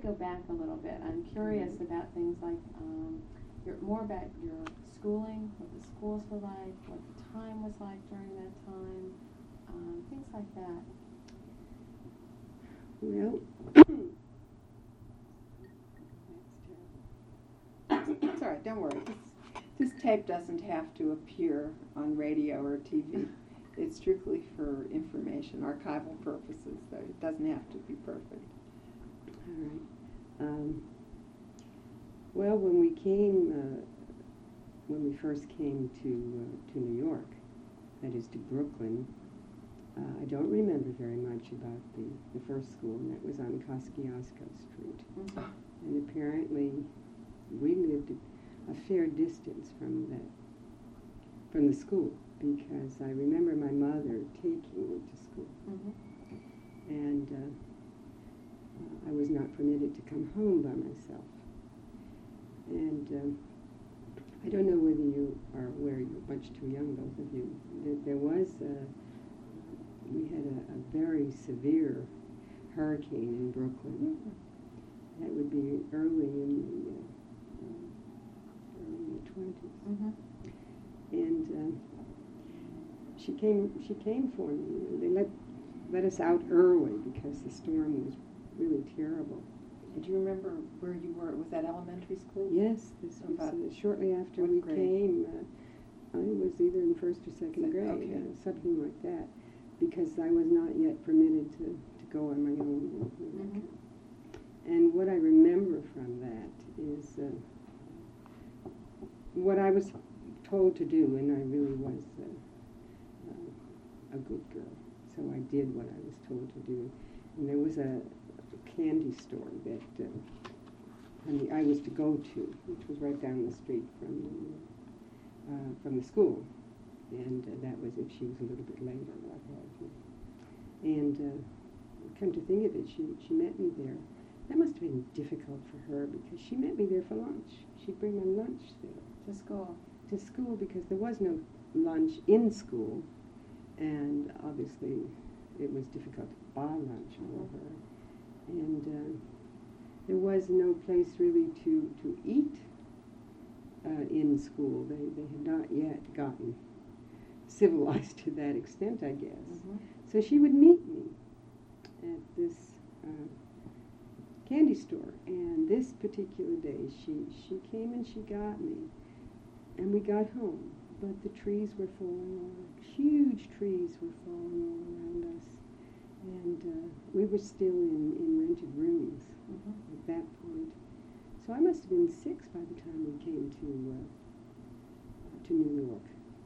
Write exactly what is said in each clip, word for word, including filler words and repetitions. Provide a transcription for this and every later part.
go back a little bit. I'm curious mm-hmm. about things like um, your, more about your schooling, what the schools were like, what the time was like during that time, um, things like that. Well, it's all right, don't worry. This, this tape doesn't have to appear on radio or T V. It's strictly for information, archival purposes, so it doesn't have to be perfect. All right. Um, well, when we came, uh, when we first came to uh, to New York, that is to Brooklyn, uh, I don't remember very much about the, the first school, and that was on Kosciuszko Street. Mm-hmm. And apparently, we lived a fair distance from that, from the school, because I remember my mother taking me to school, mm-hmm. and uh, uh, I was not permitted to come home by myself. And um, I don't know whether you are aware, you're much too young, both of you, that there was a, we had a, a very severe hurricane in Brooklyn. Mm-hmm. That would be early in the, uh, um, early in the twenties. Mm-hmm. And um, she came, she came for me. They let, let us out early because the storm was really terrible. And do you remember where you were? Was that elementary school? Yes, this was uh, shortly after we grade? came. Uh, I was either in first or second grade, okay. uh, something like that, because I was not yet permitted to, to go on my own. Mm-hmm. And what I remember from that is uh, what I was told to do, and I really was uh, uh, a good girl, so I did what I was told to do. And there was a candy store that uh, I, mean, I was to go to, which was right down the street from the, uh, from the school, and uh, that was if she was a little bit late or what have you. And uh, come to think of it, she, she met me there. That must have been difficult for her because she met me there for lunch. She'd bring my lunch there. To school? To school, because there was no lunch in school, and obviously it was difficult to buy lunch for mm-hmm. her. And uh, there was no place really to, to eat uh, in school. They, they had not yet gotten civilized to that extent, I guess. Mm-hmm. So she would meet me at this uh, candy store. And this particular day, she, she came and she got me. And we got home. But the trees were falling over. Huge trees were falling all around us. And uh, we were still in, in rented rooms mm-hmm. at that point. So I must have been six by the time we came to uh, to New York,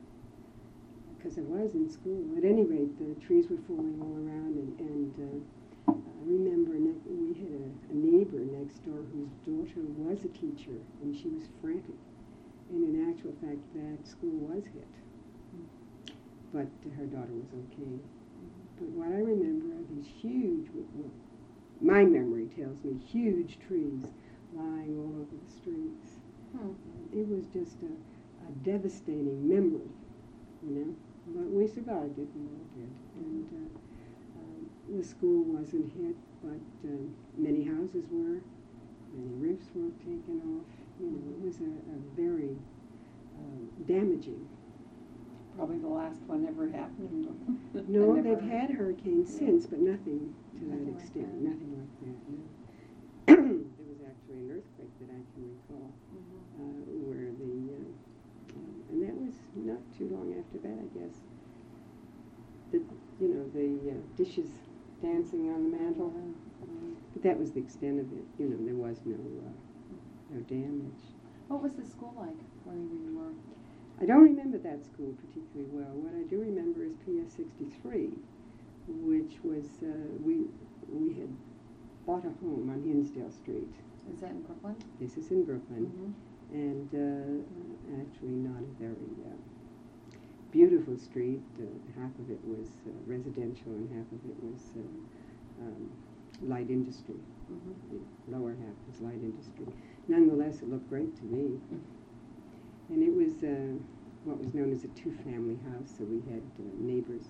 because I was in school. At any rate, the trees were falling all around, and, and uh, I remember ne- we had a, a neighbor next door whose daughter was a teacher, and she was frantic. And in actual fact, that school was hit, mm-hmm. but her daughter was okay. But what I remember are these huge, well, my memory tells me, huge trees lying all over the streets. Hmm. It was just a, a devastating memory, you know. But we survived it, we all did. And uh, um, the school wasn't hit, but uh, many houses were, many roofs were taken off. You know, it was a, a very uh, damaging. Probably the last one ever happened. No, they've had hurricanes yeah. since, but nothing to nothing that extent. Like that. Nothing like that. No. There was actually an earthquake that I can recall, mm-hmm. uh, where the uh, uh, and that was not too long after that, I guess. The you know the uh, dishes dancing on the mantle, mm-hmm. but that was the extent of it. You know, there was no uh, no damage. What was the school like where you were? I don't remember that school particularly well. What I do remember is P S sixty-three, which was, uh, we we had bought a home on Hinsdale Street. Is that in Brooklyn? This is in Brooklyn, mm-hmm. and uh, actually not a very uh, beautiful street. Uh, half of it was uh, residential and half of it was uh, um, light industry. Mm-hmm. The lower half was light industry. Nonetheless, it looked great to me. Mm-hmm. And it was uh, what was known as a two-family house, so we had uh, neighbors.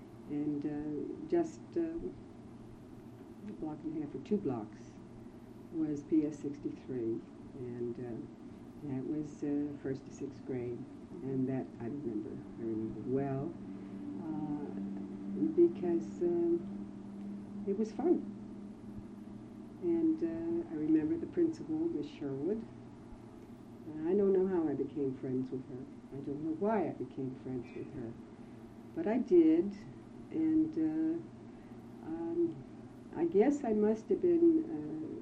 And uh, just uh, a block and a half or two blocks was P S sixty-three, and uh, that was uh, first to sixth grade, and that I remember. I remember well uh, because um, it was fun. And uh, I remember the principal, Miss Sherwood. Uh, I don't know how I became friends with her. I don't know why I became friends with her. But I did, and uh, um, I guess I must have been uh,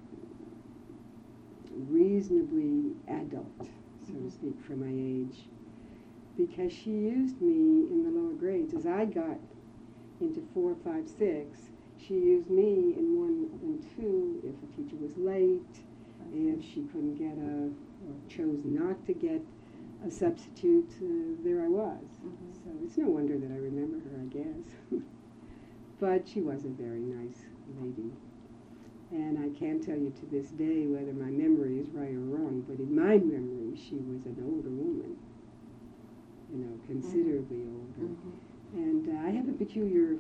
reasonably adult, so to speak, for my age, because she used me in the lower grades. As I got into four, five, six, she used me in one and two if a teacher was late, if she couldn't get a, or chose not to get a substitute, uh, there I was. Mm-hmm. So it's no wonder that I remember her, I guess. But she was a very nice lady. And I can't tell you to this day whether my memory is right or wrong, but in my memory, she was an older woman, you know, considerably older. Mm-hmm. And uh, I have a peculiar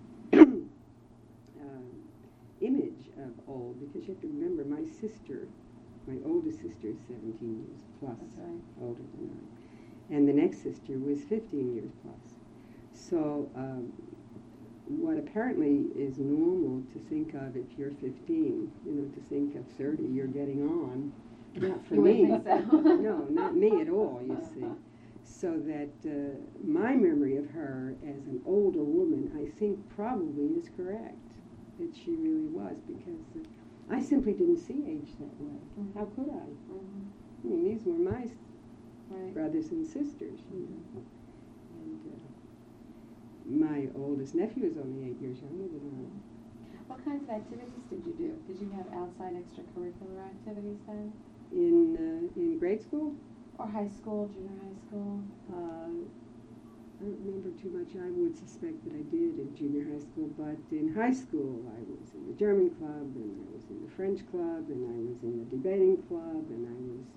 uh, image of old, because you have to remember, my sister, my oldest sister is seventeen years plus That's right. older than I. And the next sister was fifteen years plus. So um, what apparently is normal to think of if you're fifteen, you know, to think of thirty, you're getting on. Not for You me. wouldn't think so. No, not me at all, you see. So that uh, my memory of her as an older woman, I think probably is correct. That she really was, because uh, I simply didn't see age that way. Mm-hmm. How could I? Mm-hmm. I mean, these were my s- Right. brothers and sisters, you know. And uh, my oldest nephew is only eight years younger than What kinds of activities did you do? Did you have outside extracurricular activities then? I. In uh, in grade school, Or high school, junior high school? uh, I don't remember too much. I would suspect that I did in junior high school, but in high school I was in the German club, and I was in the French club, and I was in the debating club, and I was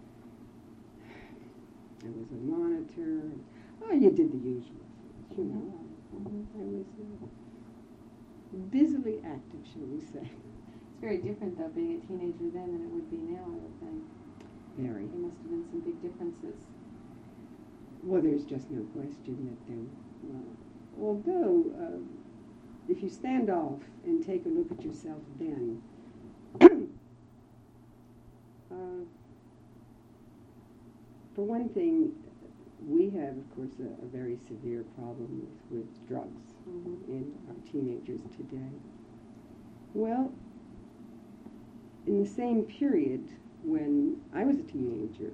I was a monitor. Oh, you did the usual things, you know. Mm-hmm. I was uh, busily active, shall we say. It's very different, though, being a teenager then than it would be now, I would think. Very. There must have been some big differences. Well, there's just no question that there. Well, although, uh, if you stand off and take a look at yourself then, uh, for one thing, we have, of course, a, a very severe problem with, with drugs Mm-hmm. in our teenagers today. Well, in the same period when I was a teenager,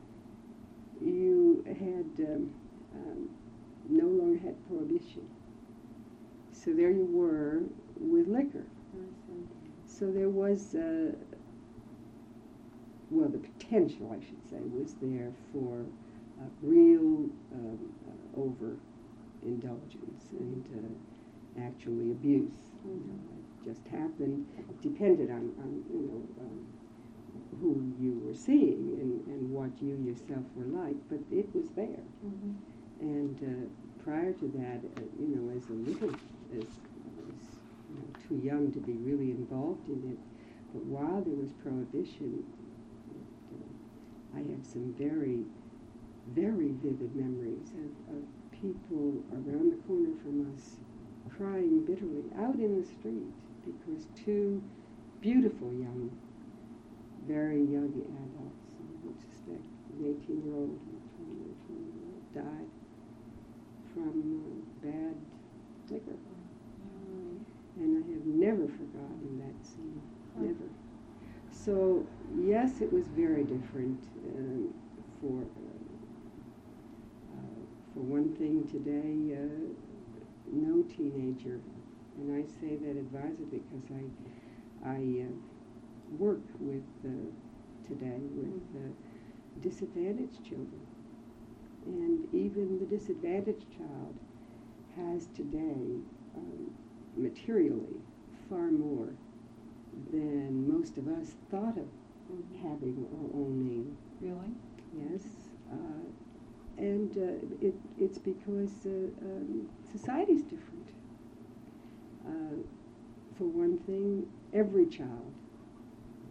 you had um, um, no longer had prohibition. So there you were with liquor. Awesome. So there was, uh, well, the potential, I should say, was there for uh, real um, uh, overindulgence and uh, actually abuse. Mm-hmm. You know, it just happened, depended on, on you know, um, who you were seeing and, and what you yourself were like, but it was there. Mm-hmm. And uh, prior to that, uh, you know, as a little, as I was you know, too young to be really involved in it, but while there was prohibition, it, uh, I have some very, very vivid memories of, of people around the corner from us crying bitterly out in the street because two beautiful young, very young adults, I would suspect an eighteen-year-old and a twenty-year-old died from uh, bad liquor. Mm-hmm. And I have never forgotten that scene, Huh. never. So, yes, it was very different um, for, uh, uh, for one thing today, uh, no teenager, and I say that advisedly because I, I uh, work with, uh, today with uh, disadvantaged children. And even the disadvantaged child has today, um, materially, far more than most of us thought of Mm-hmm. having or owning. Really? Yes. Uh, and uh, it, it's because uh, um, society's different. Uh, for one thing, every child, um,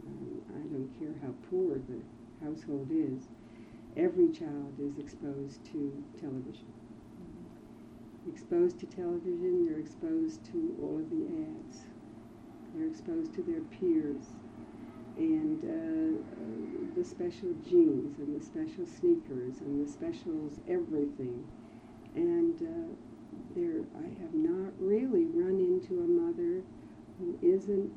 I don't care how poor the household is, every child is exposed to television. Exposed to television, they're exposed to all of the ads. They're exposed to their peers and uh, uh, the special jeans and the special sneakers and the specials everything. And uh, there, I have not really run into a mother who isn't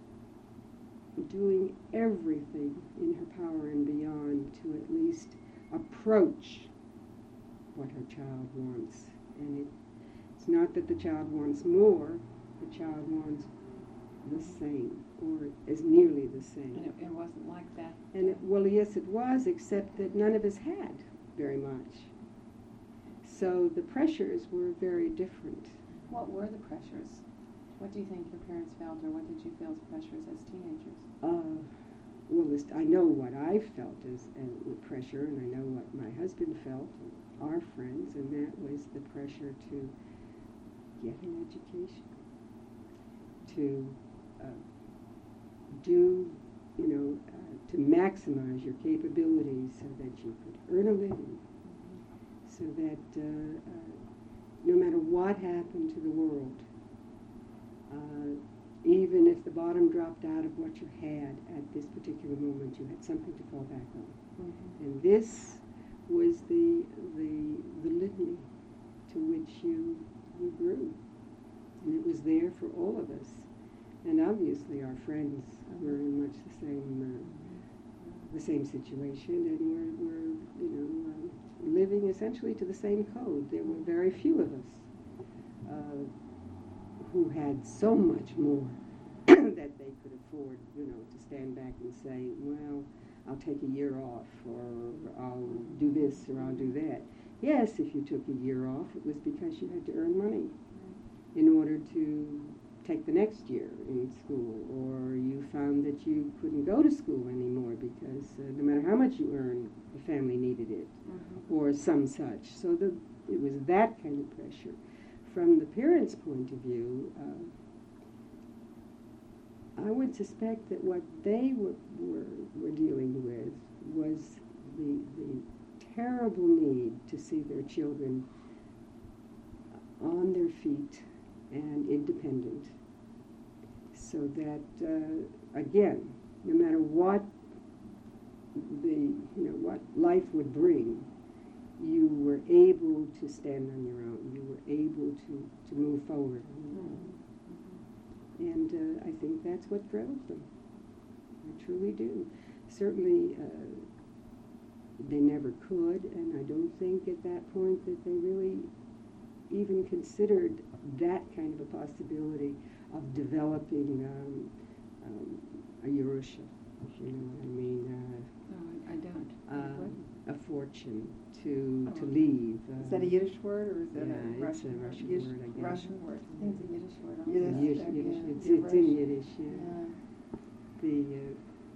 doing everything in her power and beyond to at least approach what her child wants. And it, it's not that the child wants more, the child wants the same, or as nearly the same. And it, it wasn't like that. And it, well, yes, it was, except that none of us had very much. So the pressures were very different. What were the pressures? What do you think your parents felt, or what did you feel as pressures as teenagers? Uh, well, this, I know what I felt as, as the pressure, and I know what my husband felt, and our friends, and that was the pressure to get an education, to uh, do, you know, uh, to maximize your capabilities so that you could earn a living, so that uh, uh, no matter what happened to the world, uh, even if the bottom dropped out of what you had at this particular moment, you had something to fall back on. Mm-hmm. And this was the the the litany to which you you grew, and it was there for all of us. And obviously, our friends were in much the same uh, the same situation, and were were you know uh, living essentially to the same code. There were very few of us uh, who had so much more that they could afford, you know, to stand back and say, well, I'll take a year off, or I'll do this, or I'll do that. Yes, if you took a year off, it was because you had to earn money in order to take the next year in school, or you found that you couldn't go to school anymore because uh, no matter how much you earned, the family needed it, Mm-hmm. or some such. So the, it was that kind of pressure. From the parents' point of view, uh, I would suspect that what they were, were, were dealing with was the, the terrible need to see their children on their feet and independent, so that, uh, again, no matter what the, you know, what life would bring, you were able to stand on your own. You were able to, to move forward on your own. And uh, I think that's what drove them. I truly do. Certainly, uh, they never could, and I don't think at that point that they really even considered that kind of a possibility of developing um, um, a Yerusha, if you know what I mean. Uh, No, I don't. uh, a fortune to Oh. to leave. Is that a uh, Yiddish word, or is that yeah, a it's a Russian word? Russian Yiddish- word, I guess. Russian word. I think it's a Yiddish word. also. Yiddish. Yiddish, yeah, Yiddish. yeah, It's, you're it's in right. Yiddish, yeah. Yeah. The uh,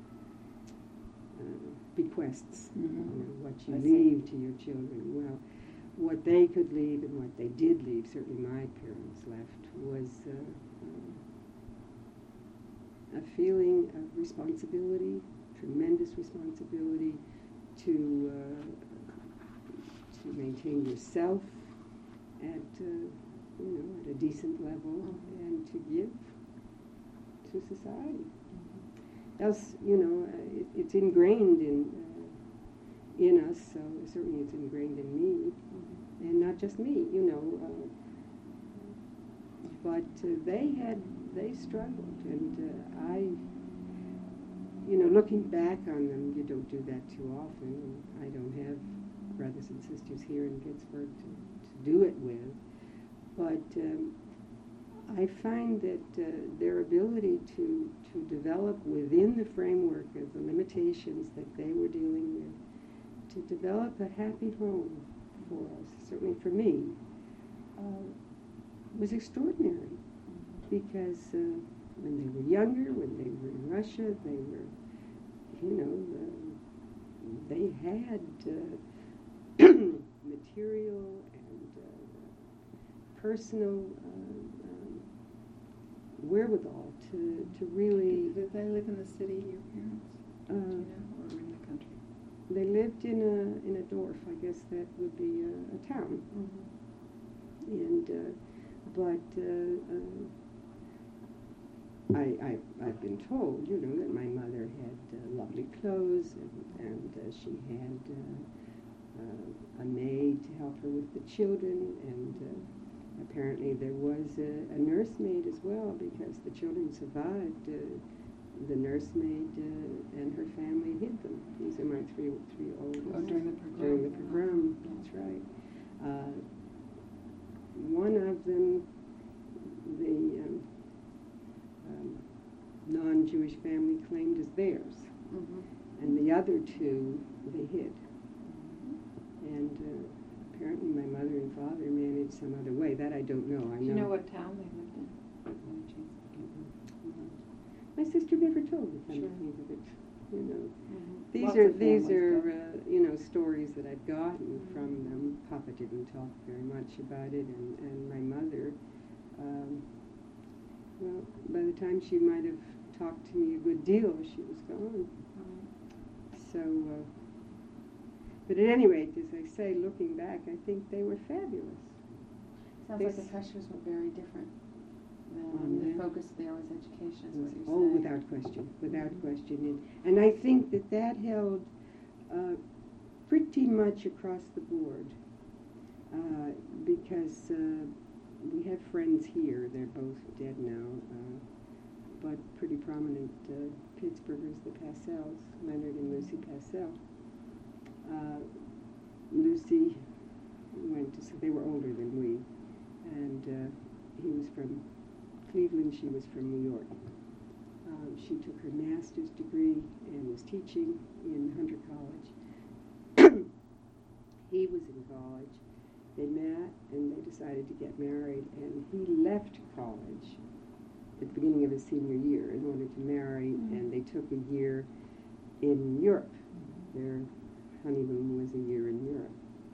uh, bequests, Mhm. you know, what you I see. leave to your children. Well, what they could leave and what they did leave, certainly my parents left, was uh, uh, a feeling of responsibility, tremendous responsibility to uh, to maintain yourself at uh, you know at a decent level Mhm. and to give to society. Else, you know, uh, it, it's ingrained in uh, in us. So certainly, it's ingrained in me, Mhm. and not just me. You know, uh, but uh, they had they struggled, and uh, I, you know, looking back on them, you don't do that too often. And I don't have brothers and sisters here in Pittsburgh to, to do it with, but. Um, I find that uh, their ability to, to develop within the framework of the limitations that they were dealing with, to develop a happy home for us, certainly for me, uh, was extraordinary. Because uh, when they were younger, when they were in Russia, they were, you know, uh, they had uh, material and uh, personal uh, wherewithal to, to really... Did they live in the city, your parents? Do Uh, you know, or in the country? they lived in a in a Dorf. I guess that would be a, a town. Mm-hmm. And uh, but uh, uh, I, I I've been told, you know, that my mother had uh, lovely clothes, and, and uh, she had uh, uh, a maid to help her with the children, and uh, apparently there was a, a nursemaid as well, because the children survived. Uh, the nursemaid uh, and her family hid them. These are my three three oldest. Oh, during the pogrom. During the pogrom, that's right. Uh, one of them, the um, um, non-Jewish family claimed as theirs, Mm-hmm. and the other two they hid. And uh, apparently my mother and father managed some other way. That I don't know. I Do you know what town they lived in? No chance. My sister never told me Sure. anything of it. You know, Mm-hmm. these Lots are of these families are don't. uh, you know, stories that I've gotten from them. Papa didn't talk very much about it, and and my mother. Um, well, by the time she might have talked to me a good deal, she was gone. So, uh, but at any rate, as I say, looking back, I think they were fabulous. Sounds They like the s- pressures were very different. On Um, the them? focus there was education, is what you're Oh, saying. without question, without question. And, and I think that that held uh, pretty much across the board, uh, because uh, we have friends here. They're both dead now, uh, but pretty prominent uh, Pittsburghers, the Passells, Leonard and Lucy Passell. Uh, Lucy went to, they were older than we, and uh, he was from Cleveland, she was from New York. Um, she took her master's degree and was teaching in Hunter College. He was in college. They met and they decided to get married, and he left college at the beginning of his senior year in order to marry, Mm-hmm. and they took a year in Europe. Their honeymoon was a year in Europe,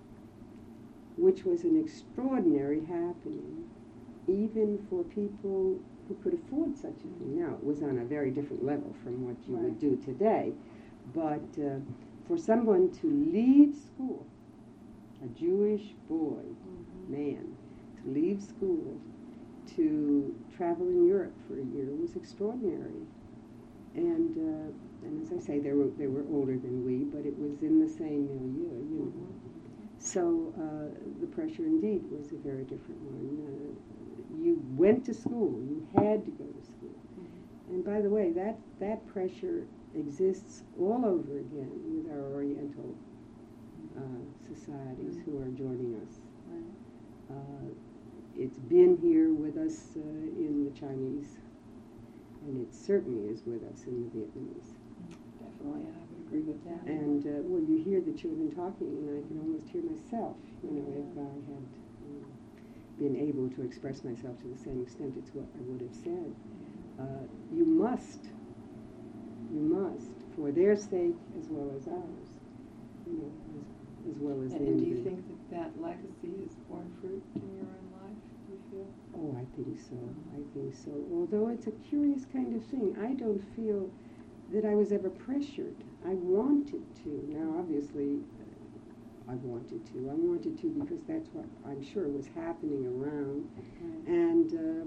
which was an extraordinary happening, even for people who could afford such a thing. Now, it was on a very different level from what you would do today, but uh, for someone to leave school, a Jewish boy, Mm-hmm. man, to leave school to travel in Europe for a year was extraordinary. And uh, and as I say, they were they were older than we, but it was in the same milieu, you know. So uh, the pressure indeed was a very different one. Uh, you went to school, you had to go to school. And by the way, that, that pressure exists all over again with our Oriental uh, societies who are joining us. Right. Uh, it's been here with us uh, in the Chinese, and it certainly is with us in the Vietnamese. Definitely, I would agree with that. And, uh, well, you hear the children talking, and I can almost hear myself, you know, if I had um, been able to express myself to the same extent, it's what I would have said. Uh, you must, you must, for their sake as well as ours, you know, as, as well as And, the and do you individual. think that that legacy has borne fruit in your own life, do you feel? Oh, I think so. I think so. Although it's a curious kind of thing. I don't feel that I was ever pressured. I wanted to. Now, obviously, uh, I wanted to. I wanted to because that's what I'm sure was happening around. Right. And, uh,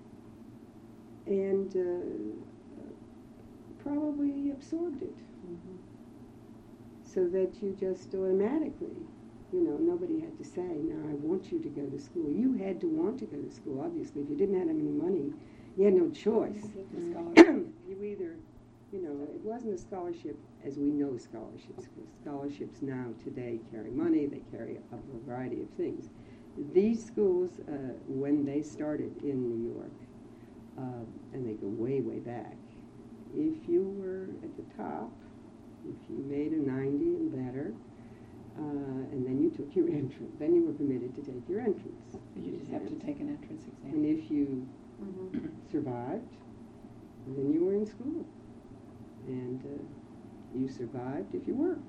and uh, probably absorbed it. Mm-hmm. So that you just automatically, you know, nobody had to say, now I want you to go to school. You had to want to go to school, obviously. If you didn't have any money, you had no choice. The scholarship. You either, you know, it wasn't a scholarship as we know scholarships, because scholarships now today carry money, they carry a, a variety of things. These schools, uh, when they started in New York, uh, and they go way, way back, if you were at the top, if you made a ninety and better, uh, and then you took your entrance, then you were permitted to take your entrance. You just have to take an entrance exam. And if you Mm-hmm. survived, then you were in school. And uh, you survived if you worked.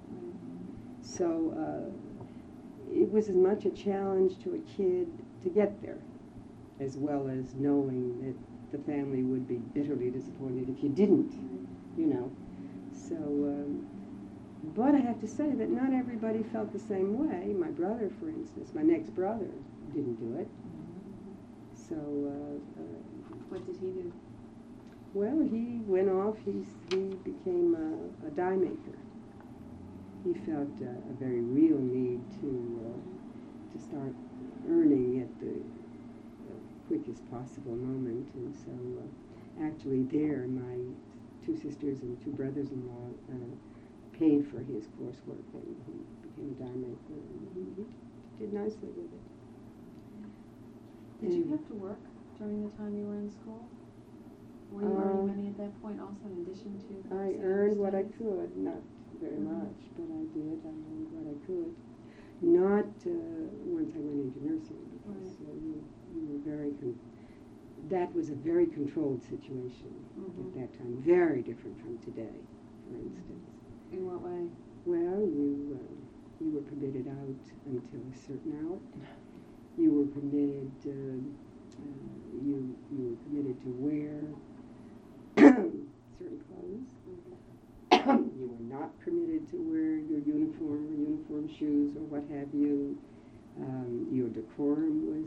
So uh, it was as much a challenge to a kid to get there, as well as knowing that the family would be bitterly disappointed if you didn't, you know. So, um, but I have to say that not everybody felt the same way. My brother, for instance, my next brother, didn't do it. So, uh, uh, What did he do? well, he went off. He he became a, a dye maker. He felt uh, a very real need to uh, to start earning at the uh, quickest possible moment, and so uh, actually there, my two sisters and two brothers-in-law uh, paid for his coursework, and he became a dye maker, and he, he did nicely with it. Did you And- have to work during the time you were in school? Were you Uh, earning money at that point also in addition to? I pursuing earned what I studies? could, not very Mhm. much, but I did. I earned what I could. Not uh, once I went into nursing, because uh, you, you were very, con- that was a very controlled situation Mhm. at that time. Very different from today, for instance. In what way? Well, you, uh, you were permitted out until a certain hour. You were permitted, uh, uh, you, you were permitted to wear certain clothes. You were not permitted to wear your uniform or uniform shoes or what have you. Um, your decorum was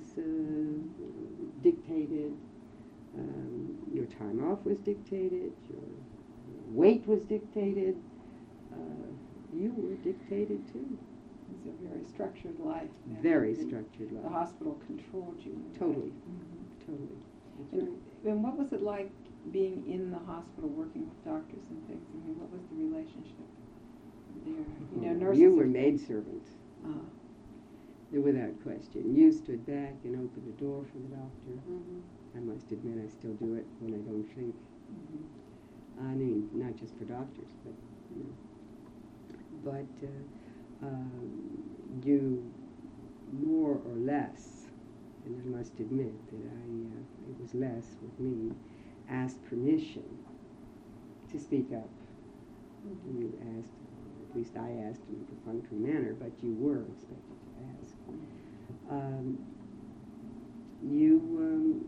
uh, dictated. Um, your time off was dictated. Your weight was dictated. Uh, you were dictated too. It's a very structured life. now. Very The- structured The life. hospital controlled you. Totally. Mhm. Totally. That's And, right. and what was it like being in the hospital, working with doctors and things? I mean, what was the relationship there? You know, nurses. You are- were maidservant, Uh, without question. You stood back and opened the door for the doctor. Mm-hmm. I must admit I still do it when I don't think. mhm. I mean, not just for doctors, but, you know. But uh, um, you more or less, and I must admit that I, uh, it was less with me, asked permission to speak up. Mm-hmm. You asked, at least I asked in a perfunctory manner, but you were expected to ask. Um, you um,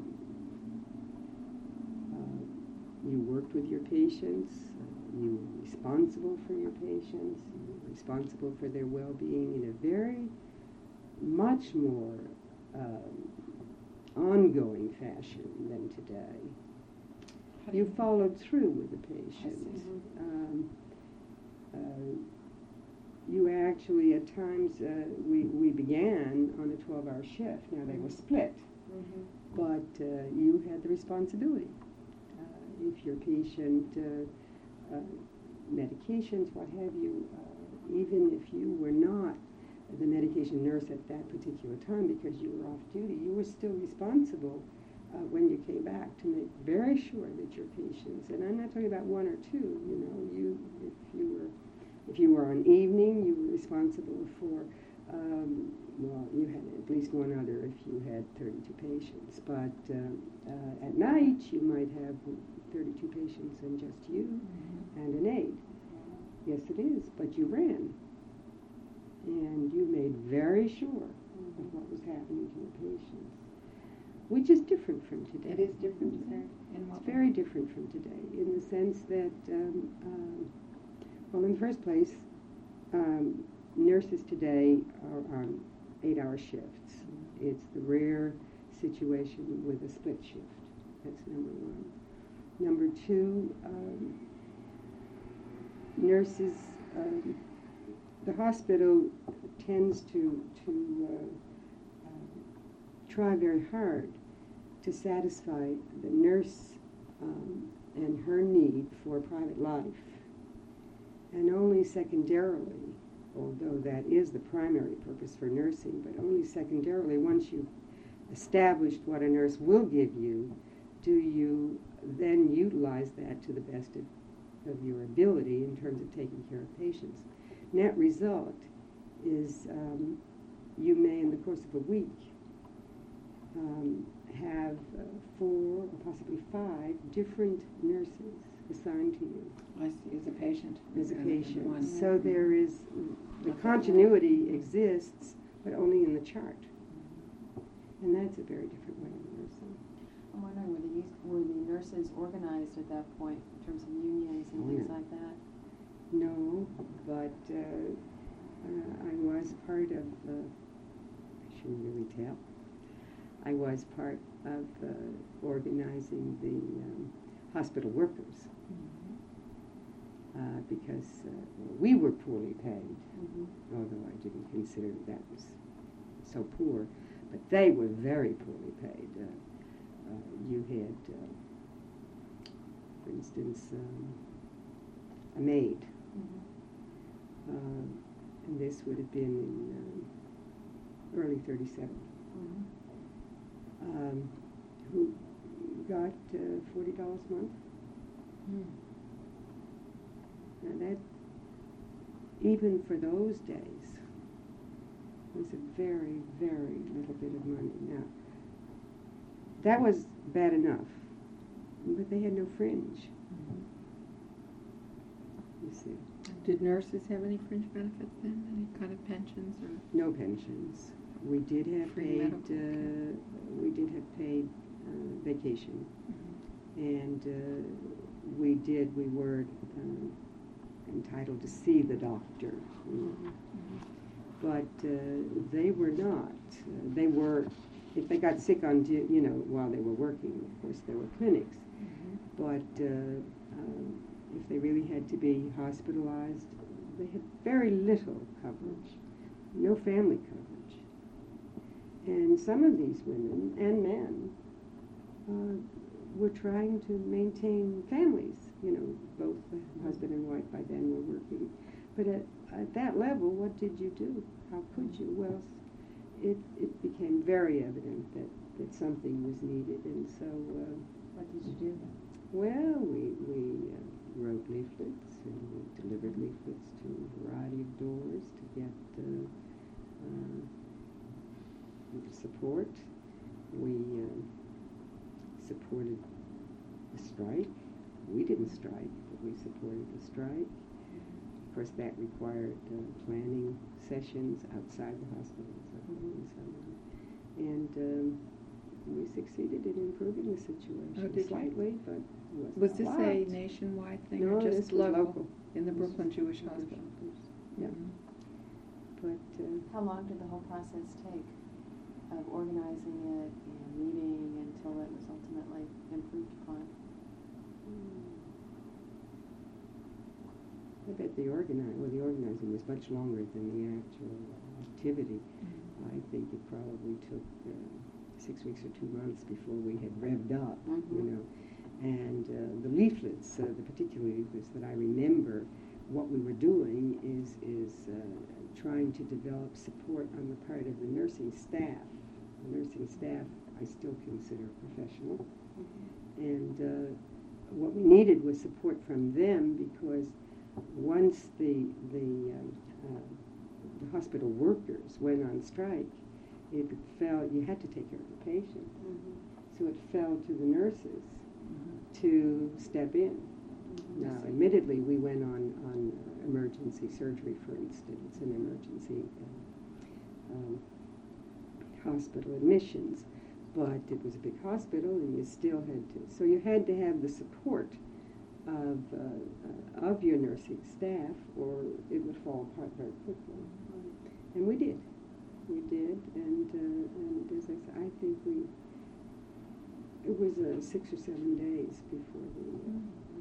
uh, you worked with your patients. Uh, you were responsible for your patients. You were responsible for their well-being in a very much more um, ongoing fashion than today. How do You followed through with the I patient. see. Um, uh, you actually, at times, uh, we, we began on a twelve-hour shift. Now, they were split, Mm-hmm. but uh, you had the responsibility. Uh, if your patient, uh, uh, medications, what have you, uh, even if you were not the medication nurse at that particular time because you were off duty, you were still responsible uh, when you came back to make very sure that your patients, and I'm not talking about one or two, you know, you, if you were, if you were on evening, you were responsible for, um, well, you had at least one other if you had thirty-two patients, but uh, uh, at night you might have thirty-two patients and just you Mhm. and an aide. Yes, it is, but you ran. And you made very sure of what was happening to your patients, which is different from today. It is different today. In what It's way? very different from today in the sense that, um, um, well, in the first place, um, nurses today are on eight-hour shifts. It's the rare situation with a split shift. That's number one. Number two, um, nurses, um, the hospital tends to, to uh, uh, try very hard to satisfy the nurse um, and her need for private life. And only secondarily, although that is the primary purpose for nursing, but only secondarily, once you've established what a nurse will give you, do you then utilize that to the best of, of your ability in terms of taking care of patients. Net result is um, you may, in the course of a week, um, have uh, four or possibly five different nurses assigned to you I see, as a patient. as a rather than patient. one. So there is, the Okay. continuity exists, but only in the chart. And that's a very different way of nursing. I'm wondering, were the, were the nurses organized at that point in terms of unions and Oh, things yeah. like that? No, but uh, uh, I was part of, uh, I shouldn't really tell, I was part of uh, organizing the um, hospital workers uh, because uh, we were poorly paid, Mm-hmm. although I didn't consider that was so poor, but they were very poorly paid. Uh, uh, you had, uh, for instance, um, a maid. Mm-hmm. Uh, and this would have been in um, early thirty-seven, Mm-hmm. um, who got uh, forty dollars a month. Mm. Now that, even for those days, was a very, very little bit of money. Now, that was bad enough, but they had no fringe, Mm-hmm. you see. Did nurses have any fringe benefits then? Any kind of pensions or? No pensions. We did have Free paid, medical care. uh, we did have paid uh, vacation. And uh, we did, we were um, entitled to see the doctor. you know. But uh, they were not. Uh, they were, if they got sick on, du- you know, while they were working, of course, there were clinics. Mm-hmm. But uh, um, if they really had to be hospitalized, they had very little coverage, no family coverage. And some of these women and men uh, were trying to maintain families. You know, both the husband and wife by then were working. But at, at that level, what did you do? How could you? Well, it, it became very evident that, that something was needed. And so, uh, What did you do? well, we, we uh, wrote leaflets and we delivered leaflets to a variety of doors to get uh, uh, support. We uh, supported the strike. We didn't strike, but we supported the strike. Of course, that required uh, planning sessions outside the hospitals uh, and so on. And um, we succeeded in improving the situation Oh, did you? slightly, but it wasn't Was a this lot. a nationwide thing No, or just this was local? local. In the This Brooklyn was Jewish Jewish Hospital? Yeah. Mhm. But uh, How long did the whole process take of organizing it and meeting until it was ultimately improved upon? I bet the organi- well, the organizing was much longer than the actual activity. I think it probably took uh, six weeks or two months before we had revved up, Mhm. you know. And uh, the leaflets, uh, the particular leaflets that I remember, what we were doing is is uh, trying to develop support on the part of the nursing staff. The nursing staff, I still consider professional. Mm-hmm. And uh, what we needed was support from them because once the the, um, uh, the hospital workers went on strike, it fell. You had to take care of the patient, Mm-hmm. so it fell to the nurses Mhm. to step in. Mm-hmm. Now, admittedly, we went on on uh, emergency surgery, for instance, and emergency uh, um, hospital admissions, but it was a big hospital, and you still had to. So you had to have the support of uh, uh, of your nursing staff, or it would fall apart very quickly. And we did, we did, and uh, and as I said, I think we. It was uh, six or seven days before the. Uh,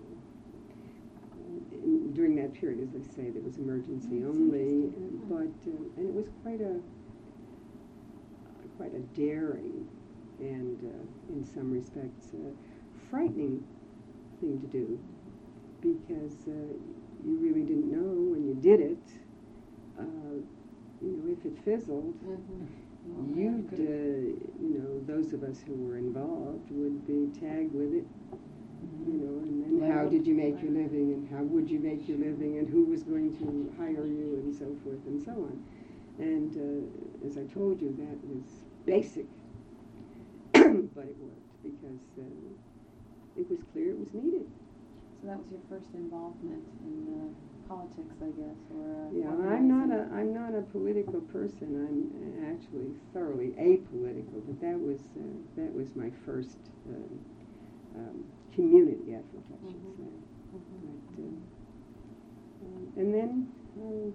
uh, in, during that period, as I say, there was emergency That's only, interesting. and, but uh, and it was quite a quite a daring and, uh, in some respects, uh, frightening thing to do, because uh, you really didn't know when you did it. Uh, you know, if it fizzled, Mm-hmm. you'd, uh, you know, those of us who were involved would be tagged with it. You know, and then how did you make your living, and how would you make your living, and who was going to hire you, and so forth and so on. And uh, as I told you, that was basic, but it worked because uh, it was clear it was needed. So that was your first involvement in uh, politics, I guess, or uh, Yeah, I'm not a organizing. I'm not a political person. I'm uh, actually thoroughly apolitical, but that was uh, that was my first um, um, community effort, I should Mhm. say. Mhm. But, uh, um, and then, uh,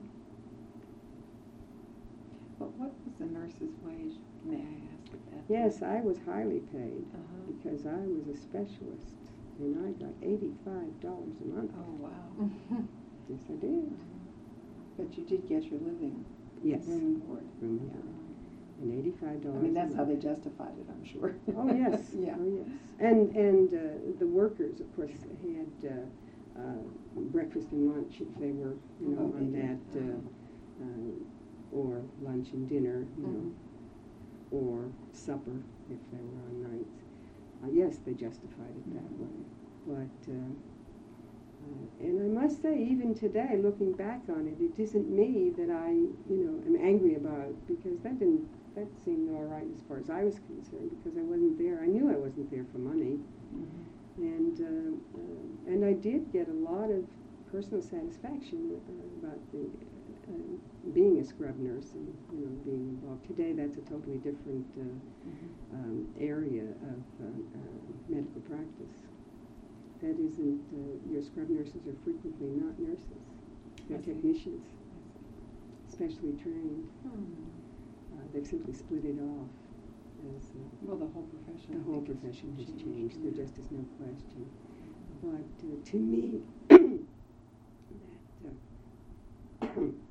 But what was the nurse's wage, may I ask at that? yes, I was highly paid Uh-huh. because I was a specialist, and I got eighty-five dollars a month. Oh, wow. Yes, I did. But you did get your living, Yes, room and board. room and board. And eighty-five I dollars. mean, that's how they justified it, I'm sure. Oh, yes. Yeah. Oh, yes. And, and uh, the workers, of course, had uh, uh, breakfast and lunch if they were, you know, Oh, they on did. that, uh, uh, or lunch and dinner, you know, Mhm. or supper if they were on nights. Uh, yes, they justified it that Mhm. way. But, uh, uh, and I must say, even today, looking back on it, it isn't me that I, you know, am angry about, because that didn't, that seemed all right as far as I was concerned, because I wasn't there. I knew I wasn't there for money. Mhm. And, uh, uh, and I did get a lot of personal satisfaction uh, about the, uh, being a scrub nurse and, you know, being involved. Today, that's a totally different uh, Mhm. um, area of uh, uh, medical practice. That isn't, uh, your scrub nurses are frequently not nurses. They're I see. technicians, specially trained. Hmm. Uh, they've simply split it off. As, uh, Well, the whole profession. the I whole think, has profession has changed, changed. There yeah. just is no question. But uh, to me, that uh,